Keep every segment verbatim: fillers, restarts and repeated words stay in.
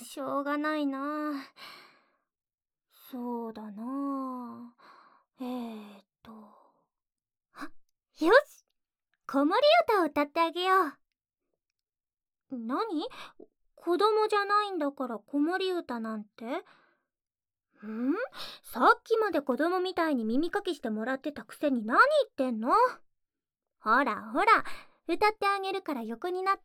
しょうがないな。そうだな。えーっと。あ、よし、子守歌を歌ってあげよう。何？子供じゃないんだから子守歌なんて？ん？さっきまで子供みたいに耳かきしてもらってたくせに何言ってんの？ほらほら、歌ってあげるから横になって。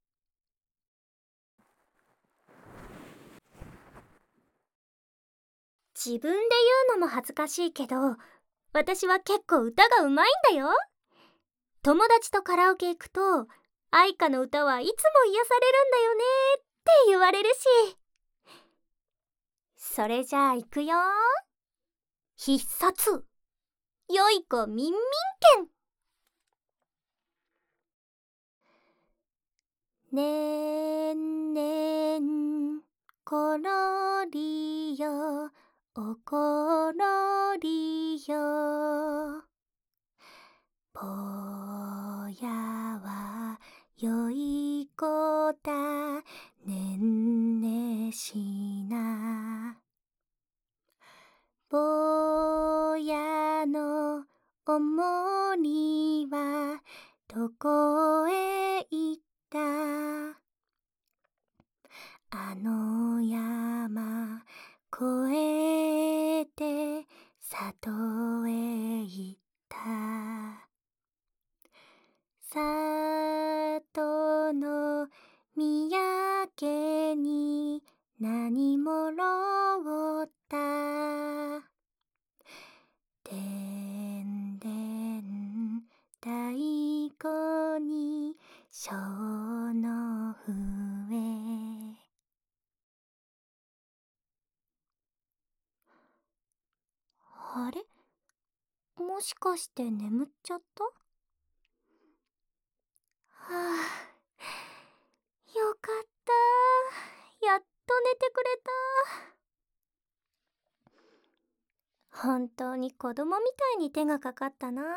自分で言うのも恥ずかしいけど、私は結構歌がうまいんだよ。友達とカラオケ行くと、愛花の歌はいつも癒されるんだよねって言われるし。それじゃあ行くよ。必殺よい子みんみん剣。ねんねんころりよおころりよ、ぼやはよい子だねんねしな、ぼやのおもりはどこへ行った、あの山越えて里へ行った、里の土産に何もろうた、でんでん太鼓に小の笛、あれ？もしかして眠っちゃった？はあ、よかった。やっと寝てくれた。本当に子供みたいに手がかかったな。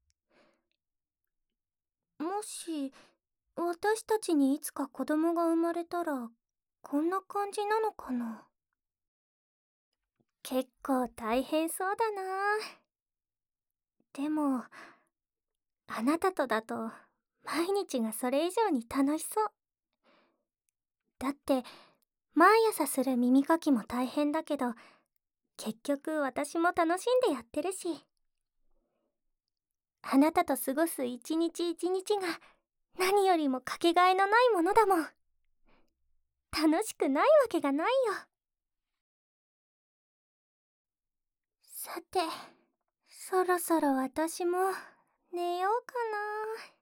もし私たちにいつか子供が生まれたらこんな感じなのかな。結構大変そうだな。でもあなたとだと毎日がそれ以上に楽しそう。だって毎朝する耳かきも大変だけど、結局私も楽しんでやってるし、あなたと過ごす一日一日が何よりもかけがえのないものだもん。楽しくないわけがないよ。さて、そろそろ私も寝ようかな。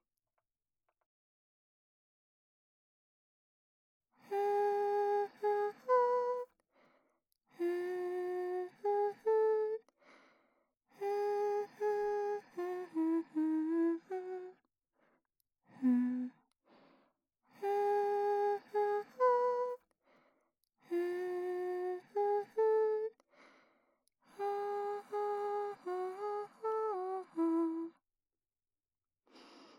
ふーんふんふんふーんふんふんふんふんふんふんふんふんふんふんふんふんふんふんふん、ふんふんふんふんふん。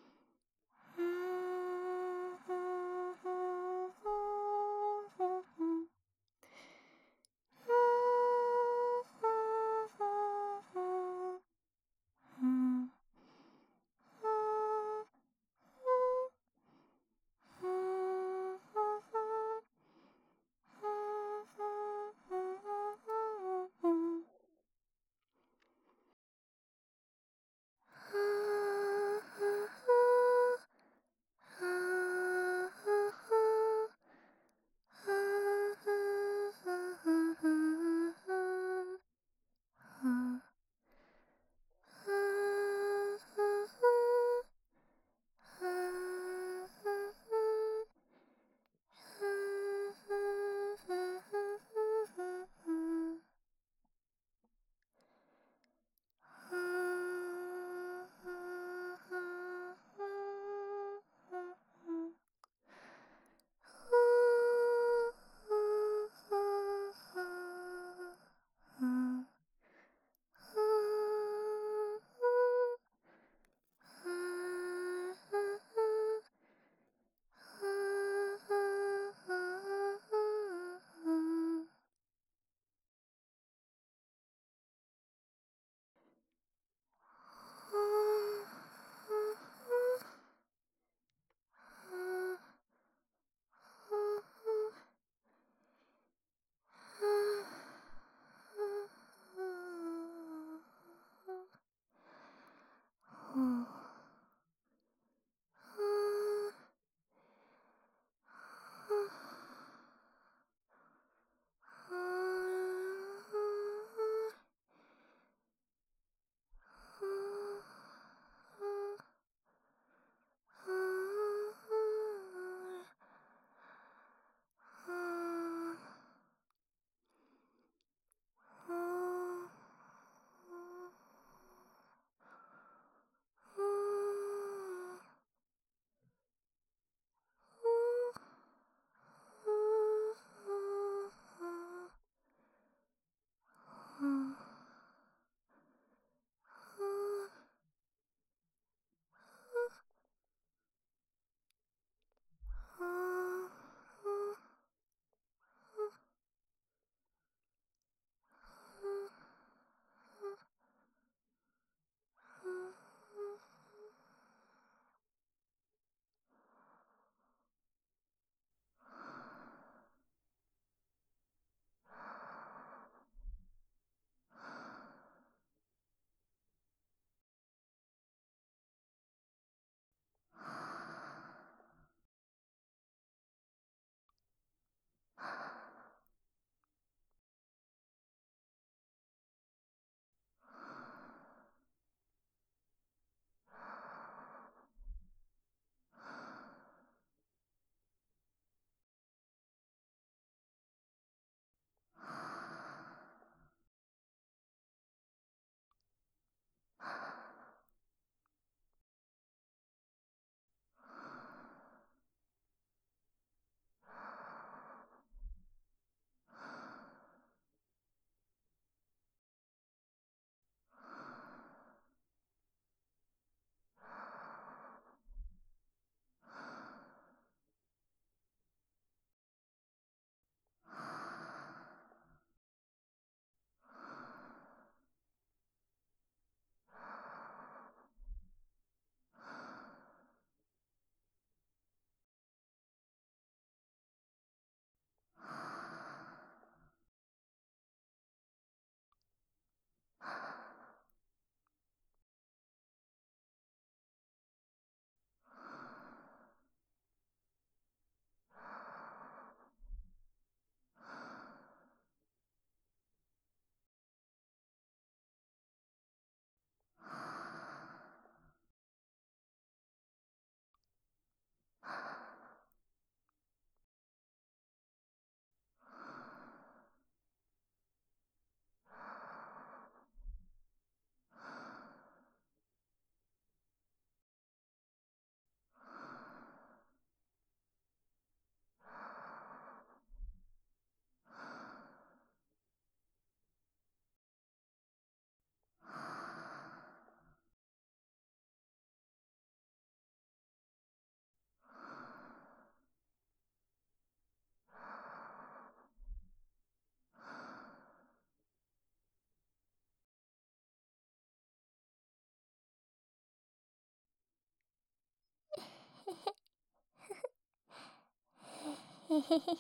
へへへ。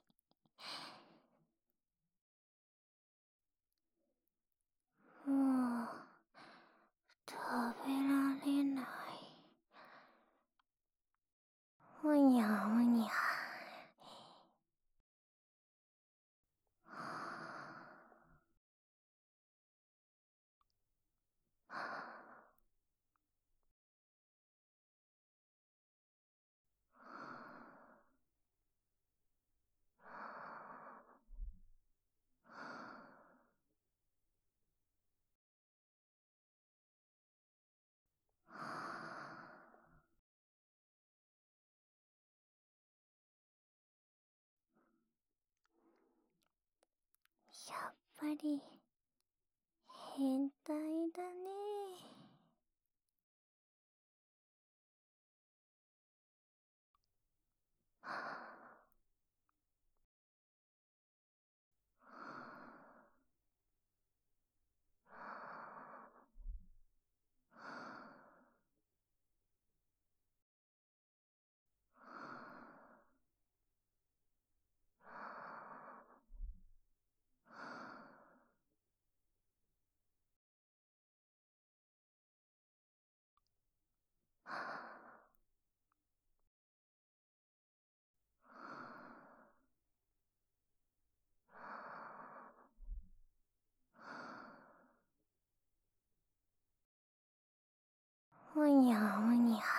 もう食べられない。おにゃおにゃ。やっぱり変態だね。おにゃおにゃ。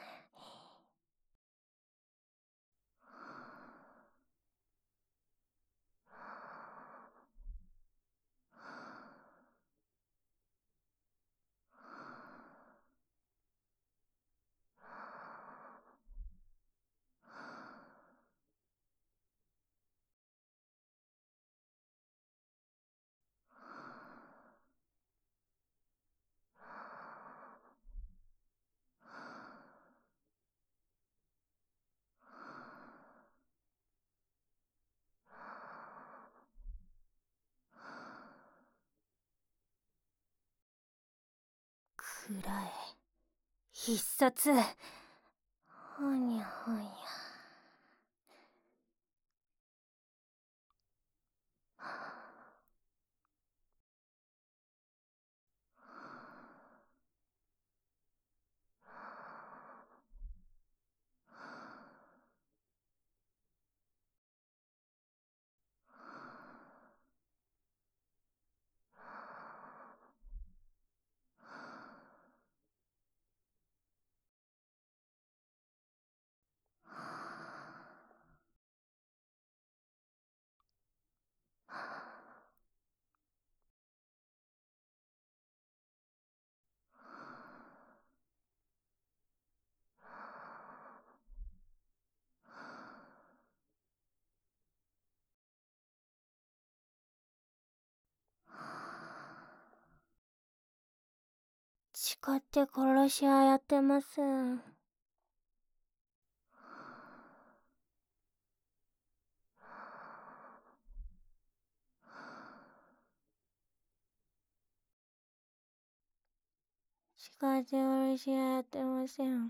くらえ必殺。ほにゃほにゃ。誓って殺し屋やってません。誓って殺し屋やってません。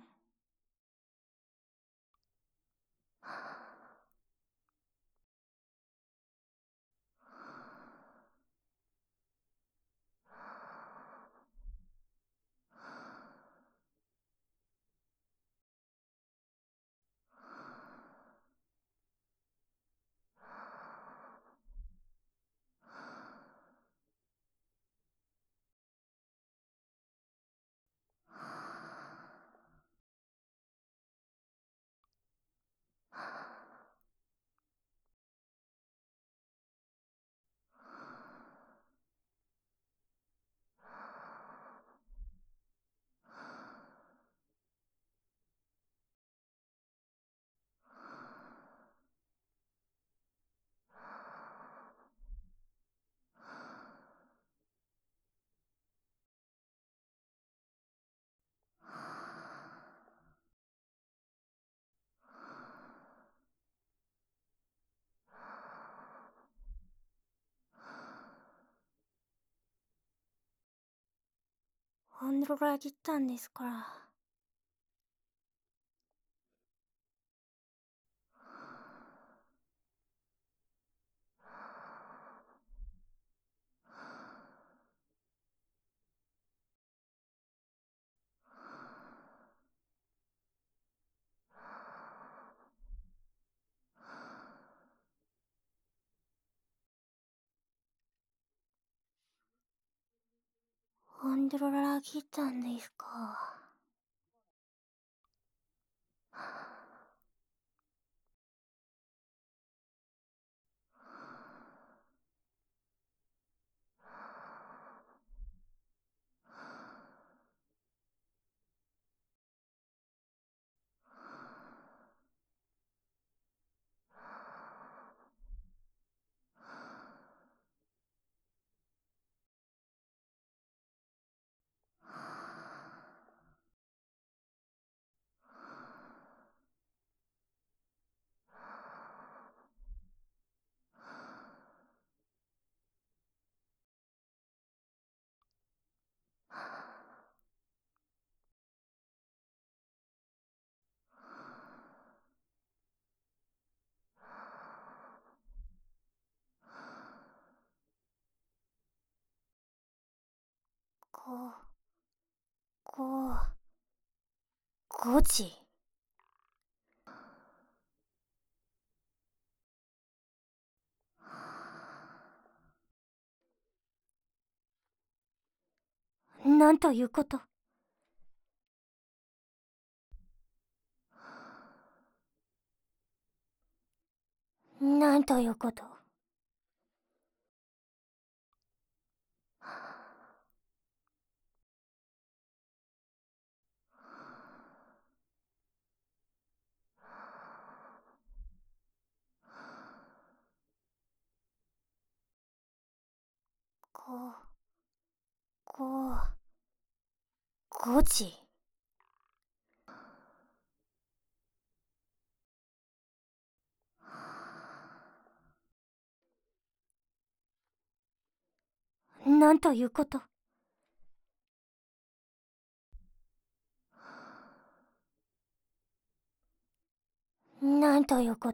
裏切ったんですから。 ゴンドラ来たんですか。ご、ご、ごじ。なんということ。なんということ。ご、ご、ごじ。なんということ。なんということ。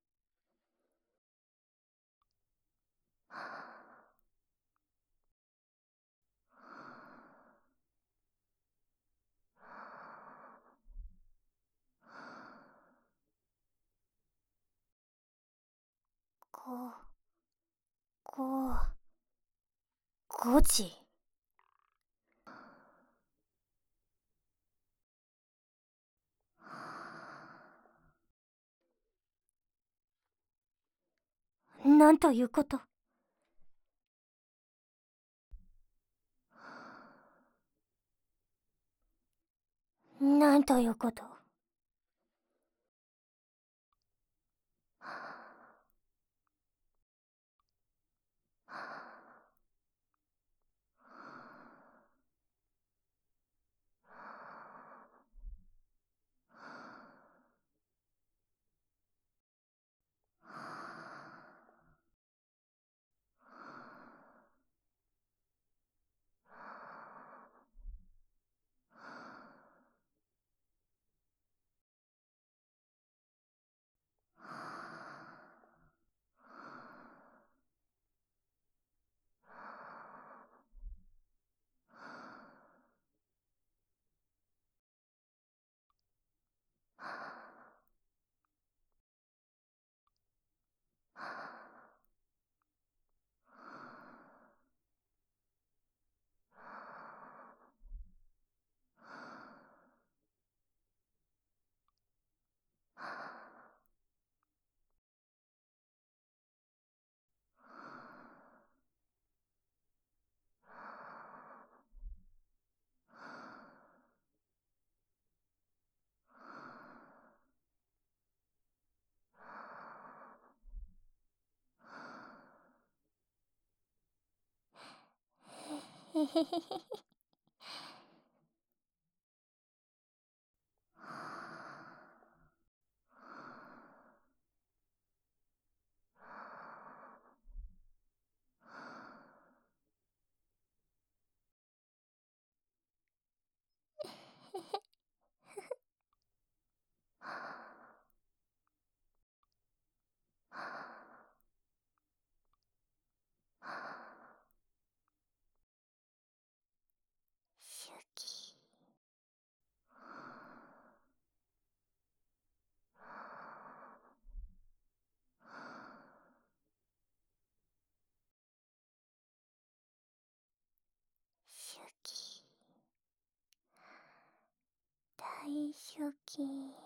ご、ご、ごじ。なんということ。なんということ。へへへへ。 大好き。